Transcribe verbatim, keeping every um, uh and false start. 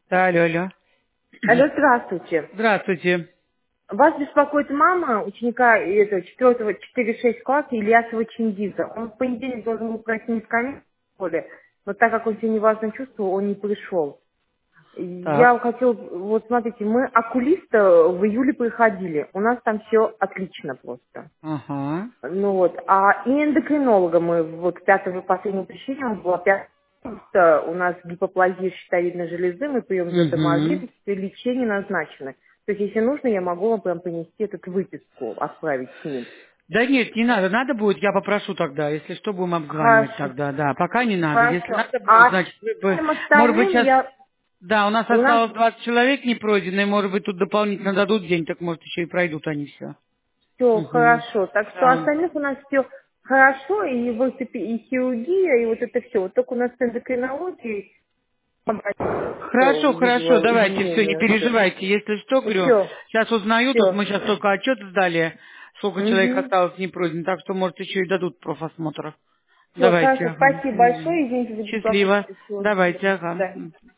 Да, алло, алло. Алло, здравствуйте. Здравствуйте. Вас беспокоит мама ученика э, это, четвёртого четыре шесть класса Ильясова Чингиза. Он в понедельник должен был пройти в школе, но так как он себя неважно чувствовал, он не пришел. Так. Я хотела, вот смотрите, мы окулиста в июле приходили, у нас там все отлично просто. Ага. Ну вот, а и эндокринолога мы вот пятого последнего посещения, у нас была пятого августа, у нас гипоплазия щитовидной железы, мы прием Угу. зондомобиль, все лечение назначено. То есть, если нужно, я могу вам прям принести эту выписку, отправить с ним. Да нет, не надо. Надо будет, я попрошу тогда. Если что, будем обзванивать Хорошо, тогда. Да, пока не надо. Если хорошо. надо будет, А значит, вы бы... всем Может быть, остальным сейчас... я... Да, у нас У нас осталось двадцать человек не пройденные. Может быть, тут дополнительно дадут день, так может еще и пройдут они все. все Угу. хорошо. Так что Да. остальных у нас все хорошо, и в принципе, и хирургия, и вот это все. Вот только у нас с эндокринологией Хорошо, хорошо, вызвало давайте, все, не изменения. Все. переживайте. Если что, говорю, Все. сейчас узнаю, тут Все. мы сейчас только отчет сдали, сколько человек Угу. осталось не пройден, так что, может, еще и дадут профосмотр. Все, Давайте, хорошо. ага. Спасибо Мгм. большое. Извините за Счастливо. беспокойство. Всего. Давайте, До ага. свидания.